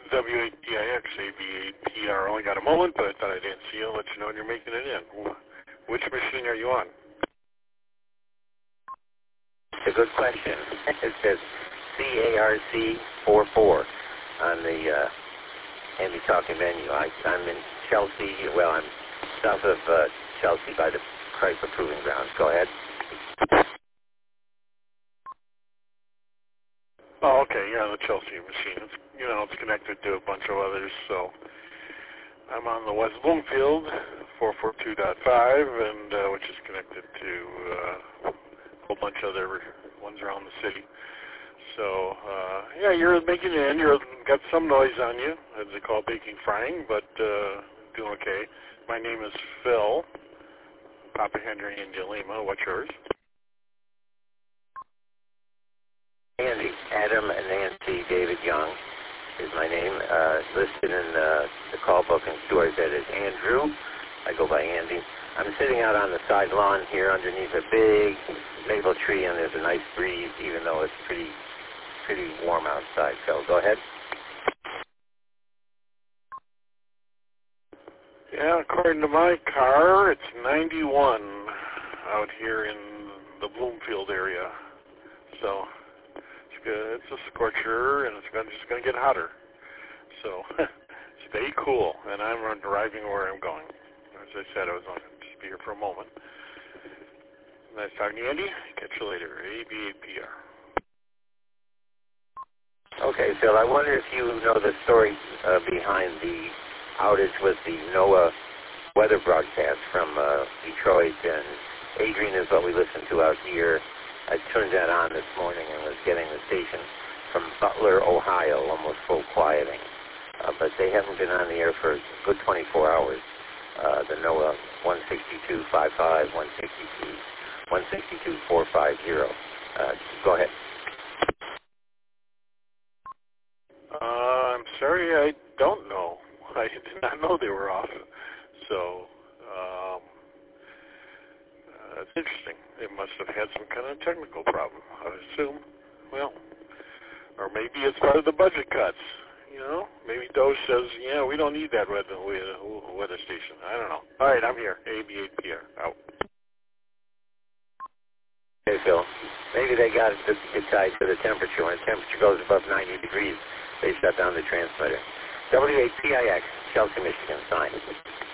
W8DIX, AB8PR. Only got a moment, but I thought I didn't see you. Let you know when you're making it in. Which machine are you on? It's a good question. It says CARC44 on the Andy Talking menu. I'm in Chelsea. Well, I'm south of Chelsea by the Chrysler Proving Grounds. Go ahead. Oh, okay. Yeah, the Chelsea machine. It's, it's connected to a bunch of others. So I'm on the West Bloomfield 442.5, and which is connected to a whole bunch of other ones around the city. So yeah, you're making it in. You've got some noise on you, as they call baking frying, but doing okay. My name is Phil, Papa Henry India Lima. What's yours? Andy, Adam and Nancy David Young is my name. Listed in the call book and stores that is Andrew. I go by Andy. I'm sitting out on the side lawn here underneath a big maple tree, and there's a nice breeze, even though it's pretty warm outside. So go ahead. Yeah, according to my car, it's 91 out here in the Bloomfield area. So it's a scorcher, and it's just going to get hotter. So stay cool, and I'm driving where I'm going. As I said, I was going to just be here for a moment. Nice talking to you, Andy. Catch you later. AB8PR. Okay, Phil, I wonder if you know the story behind the outage with the NOAA weather broadcast from Detroit, and Adrian is what we listen to out here. I turned that on this morning and was getting the station from Butler, Ohio, almost full quieting. But they haven't been on the air for a good 24 hours. The NOAA 162.55, 162.450. Go ahead. I'm sorry, I don't know. I did not know they were off. So, that's interesting. They must have had some kind of technical problem, I would assume. Well, or maybe it's part of the budget cuts. Maybe Doge says, yeah, we don't need that weather station. I don't know. All right, I'm here. AB8PR. Out. Okay, Phil. Maybe they got it tied to the temperature. When the temperature goes above 90 degrees, they shut down the transmitter. W8PIX, Chelsea, Michigan, sign.